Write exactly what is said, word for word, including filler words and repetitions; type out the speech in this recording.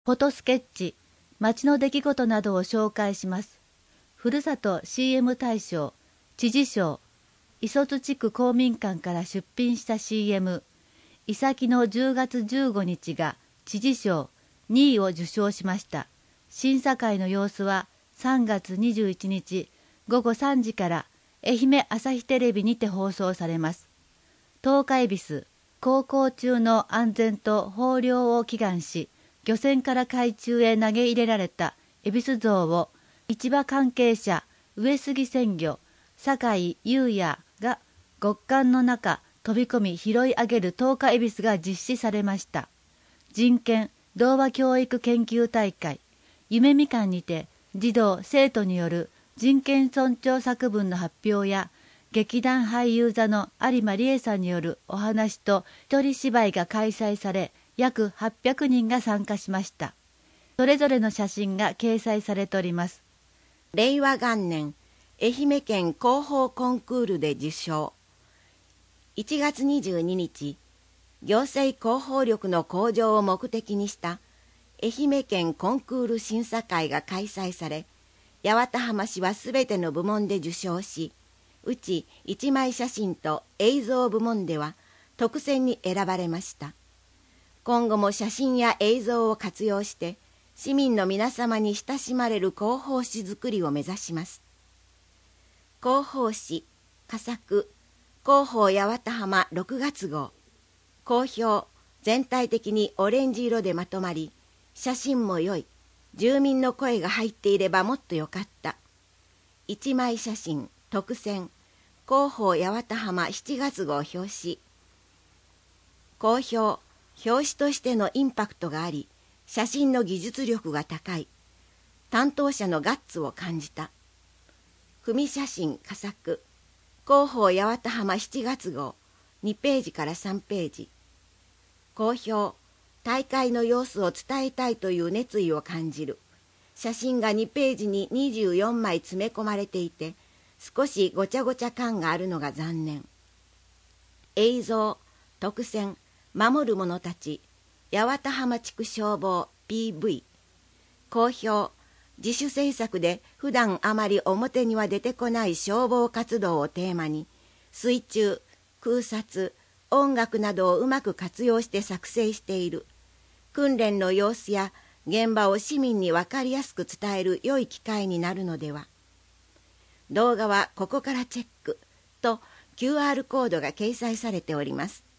フォトスケッチ、街の出来事などを紹介します。ふるさと シーエム 大賞、知事賞、磯津地区公民館から出品した シーエム、いさきのじゅうがつじゅうごにちが知事賞にいを受賞しました。審査会の様子はさんがつにじゅういちにちごごさんじから愛媛朝日テレビにて放送されます。十日恵比寿、航行中の安全と豊漁を祈願し、漁船から海中へ投げ入れられた恵比寿像を市場関係者上杉鮮魚酒井優也が極寒の中飛び込み拾い上げる十日恵比寿が実施されました。人権童話教育研究大会夢みかんにて児童生徒による人権尊重作文の発表や劇団俳優座の有馬理恵さんによるお話と一人芝居が開催され、約はっぴゃくにんが参加しました。それぞれの写真が掲載されております。 れいわがんねん、愛媛県広報コンクールで受賞。いちがつにじゅうににち、行政広報力の向上を目的にした愛媛県コンクール審査会が開催され、八幡浜市はすべての部門で受賞し、うち一枚写真と映像部門では特選に選ばれました。今後も写真や映像を活用して市民の皆様に親しまれる広報誌作りを目指します。広報誌佳作広報八幡浜ろくがつごう、好評、全体的にオレンジ色でまとまり、写真も良い、住民の声が入っていればもっとよかった。一枚写真特選広報八幡浜しちがつごう表紙。好評、表紙としてのインパクトがあり、写真の技術力が高い。担当者のガッツを感じた。組写真佳作広報八幡浜しちがつごう、にページからさんページ。好評、大会の様子を伝えたいという熱意を感じる。写真がにページににじゅうよんまい詰め込まれていて、少しごちゃごちゃ感があるのが残念。映像特選守る者たち八幡浜地区消防 ピーブイ。 好評、自主制作で普段あまり表には出てこない消防活動をテーマに、水中、空撮、音楽などをうまく活用して作成している。訓練の様子や現場を市民に分かりやすく伝える良い機会になるのでは。動画はここからチェックと キューアール コードが掲載されております。